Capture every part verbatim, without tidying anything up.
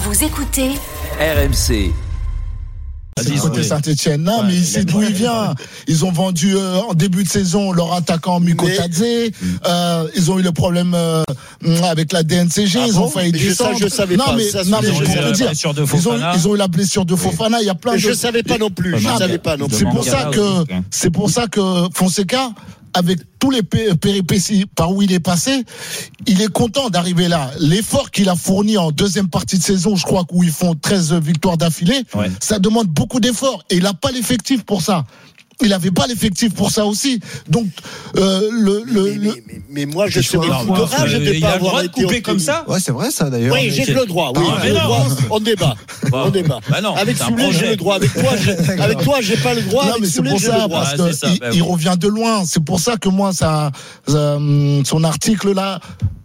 Vous écoutez R M C. C'est le côté Saint-Etienne. Non, ouais, mais c'est d'où il vient. Ils ont vendu euh, en début de saison leur attaquant Mikotadze. Mais... Euh, ils ont eu le problème euh, avec la D N C G. Ah ils bon ont failli descendre. Ça, je savais non, pas. Mais, ça, non, mais je peux te dire. Ils ont, ils ont eu la blessure de Fofana. Oui. Il y a plein mais de. Je savais pas non plus. Je non, savais pas non plus. C'est pour ça que, c'est pour ça que Fonseca, avec tous les péripéties par où il est passé, il est content d'arriver là. L'effort qu'il a fourni en deuxième partie de saison, je crois où ils font treize victoires d'affilée, ouais. Ça demande beaucoup d'efforts et il n'a pas l'effectif pour ça. Il n'avait pas l'effectif pour ça aussi. Donc, euh, le, le, mais, le... Mais, mais moi, je serais fou de rage de ne pas avoir été coupé comme ça. Ouais, c'est vrai ça d'ailleurs. Oui, j'ai le droit. Oui, ah, j'ai le droit. On débat. Bah, on débat. Bah non, avec Soulé, j'ai le droit. Avec toi, j'ai, avec toi, j'ai pas le droit. Non, mais c'est pour ça, parce qu'il ah, bah, oui. revient de loin. C'est pour ça que moi, ça, ça son article là,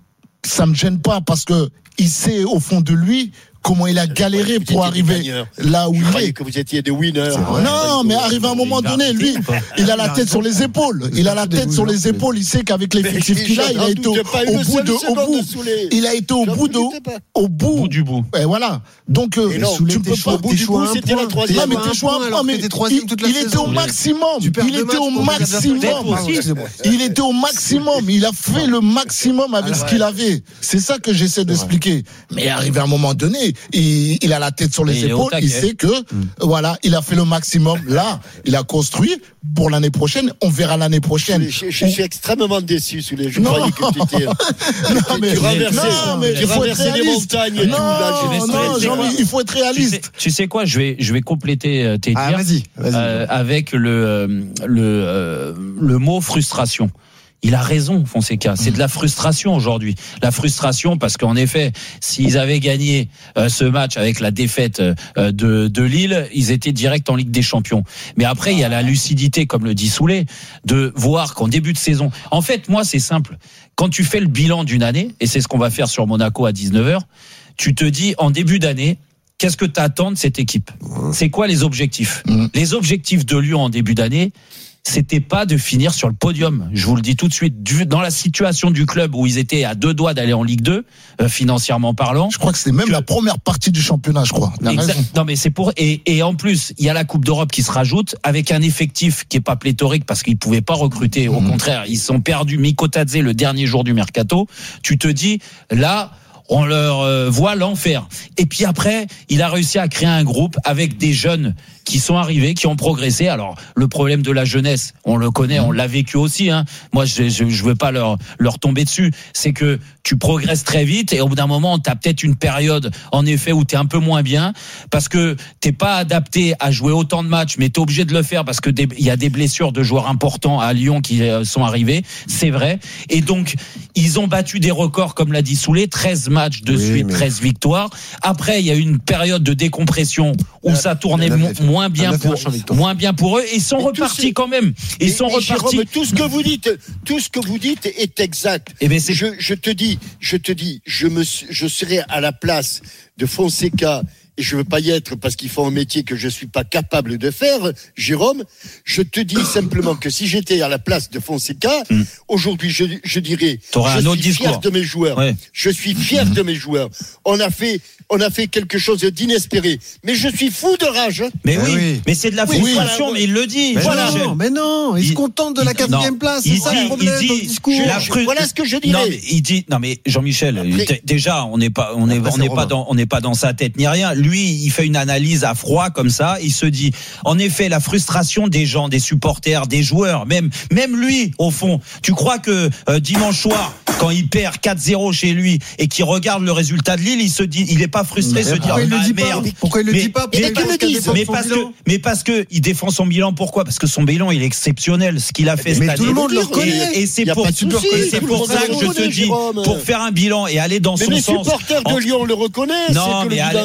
ça me gêne pas parce que il sait au fond de lui comment il a galéré pour arriver là où je il est. Que vous étiez des winners. Non, mais arrivé à un moment donné, lui, il a la tête sur les épaules. Il a la tête sur les épaules. Il sait qu'avec l'effectif qu'il a, il a été au bout de, au bout. Il a été au bout de, au bout du bout. Et voilà. Donc, tu peux pas. Au bout du bout, c'était la troisième. Non, mais t'es choix un point, mais il était au maximum. Il était au maximum. Il était au maximum. Il a fait le maximum avec ce qu'il avait. C'est ça que j'essaie d'expliquer. Mais arrivé à un moment donné, Il, il a la tête sur les il épaules, il sait que mmh. voilà, il a fait le maximum. Là, il a construit pour l'année prochaine. On verra l'année prochaine. Je, je, je suis extrêmement déçu sous les. Je non. croyais que tu étais. non, mais, tu renversais, non, mais tu renversais les montagnes. Et non, tout, là, non, Jean, il faut être réaliste. Tu sais, tu sais quoi, je vais, je vais compléter tes ah, dires vas-y, vas-y. Euh, avec le, le, euh, le mot frustration. Il a raison, Fonseca. C'est de la frustration aujourd'hui. La frustration parce qu'en effet, s'ils avaient gagné euh, ce match avec la défaite euh, de, de Lille, ils étaient direct en Ligue des Champions. Mais après, il y a la lucidité, comme le dit Soulé, de voir qu'en début de saison... En fait, moi, c'est simple. Quand tu fais le bilan d'une année, et c'est ce qu'on va faire sur Monaco à dix-neuf heures, tu te dis, en début d'année, qu'est-ce que tu attends de cette équipe ? C'est quoi les objectifs ? mmh. Les objectifs de Lyon en début d'année, c'était pas de finir sur le podium. Je vous le dis tout de suite. Dans la situation du club où ils étaient à deux doigts d'aller en Ligue deux, euh, financièrement parlant. Je crois que c'est même que... la première partie du championnat, je crois. Exact. Non, mais c'est pour, et, et en plus, il y a la Coupe d'Europe qui se rajoute avec un effectif qui est pas pléthorique parce qu'ils pouvaient pas recruter. Au mmh. contraire, ils sont perdus Mikotadze le dernier jour du mercato. Tu te dis, là, on leur euh, voit l'enfer. Et puis après, il a réussi à créer un groupe avec des jeunes qui sont arrivés, qui ont progressé. Alors, le problème de la jeunesse, on le connaît, on l'a vécu aussi, hein. Moi, je, je, je veux pas leur, leur tomber dessus. C'est que tu progresses très vite et au bout d'un moment, t'as peut-être une période, en effet, où t'es un peu moins bien parce que t'es pas adapté à jouer autant de matchs, mais t'es obligé de le faire parce que il y a des blessures de joueurs importants à Lyon qui sont arrivés. C'est vrai. Et donc, ils ont battu des records, comme l'a dit Soulé, treize matchs de oui, suite, mais... treize victoires. Après, il y a eu une période de décompression où la, ça tournait mo- moins bien pour moins bien pour eux et ils sont et repartis quand même. Ils sont mais repartis. Jérôme, tout ce que vous dites, tout ce que vous dites est exact. Et ben c'est... Je, je te dis, je te dis, je me, je serais à la place de Fonseca. Et je veux pas y être parce qu'ils font un métier que je suis pas capable de faire, Jérôme. Je te dis simplement que si j'étais à la place de Fonseca, mmh. aujourd'hui, je, je dirais, T'auras je un suis autre fier discours. de mes joueurs. Ouais. Je suis fier mmh. de mes joueurs. On a fait, on a fait quelque chose d'inespéré. Mais je suis fou de rage. Mais oui, oui. mais c'est de la frustration, oui, voilà. mais il le dit. Mais voilà. non, mais non, il, il se contente de la quatrième place. C'est ça le problème il dit, dans le discours. Fru... Voilà ce que je dirais. Non, mais il dit, non, mais Jean-Michel, Après... déjà, on n'est pas, on est, on n'est pas dans, on n'est pas dans sa tête ni rien. Lui, il fait une analyse à froid comme ça. Il se dit, en effet, la frustration des gens, des supporters, des joueurs, même, même lui, au fond. Tu crois que euh, dimanche soir, quand il perd quatre zéro chez lui et qu'il regarde le résultat de Lille, il se dit, il est pas frustré, mais se dire, ah, il ah, le dit merde. Pas. Pourquoi il le mais, dit pas mais, mais, mais parce que, mais parce que il défend son bilan. Pourquoi ? Parce que son bilan, il est exceptionnel. Ce qu'il a fait mais cette tout année. le monde le reconnaît. Et, et c'est pour, et c'est pour ça que je te dis, pour faire un bilan et aller dans mais son les sens. Les supporters de Lyon le reconnaissent. Non, que mais le bilan est fabuleux.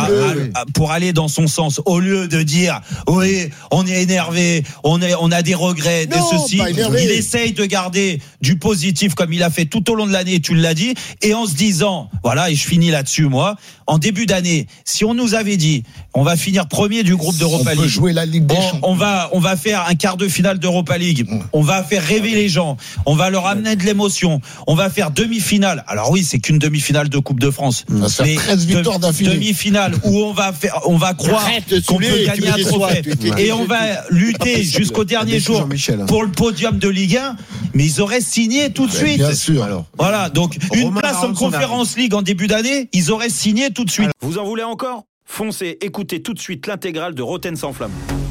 à, pour aller dans son sens, au lieu de dire oui, on est énervé, on est, on a des regrets, non, des ceci. Il essaye de garder du positif comme il a fait tout au long de l'année. Tu l'as dit, et en se disant, voilà, et je finis là-dessus moi. En début d'année, si on nous avait dit, on va finir premier du groupe d'Europa League, on peut jouer la Ligue des on, Champions. on va, on va faire un quart de finale d'Europa League, on va faire rêver les gens, on va leur amener de l'émotion, on va faire demi-finale. Alors oui, c'est qu'une demi-finale de Coupe de France. On va faire treize victoires d'affilée. Demi-finale où on va faire, on va croire qu'on peut gagner un trophée et on va lutter jusqu'au dernier jour pour le podium de Ligue un. Mais ils auraient signé tout de suite. Bien sûr. Alors. Voilà, donc une place en Conférence League en début d'année, ils auraient signé tout de suite. Vous en voulez encore ? Foncez, écoutez tout de suite l'intégrale de Roten sans flamme.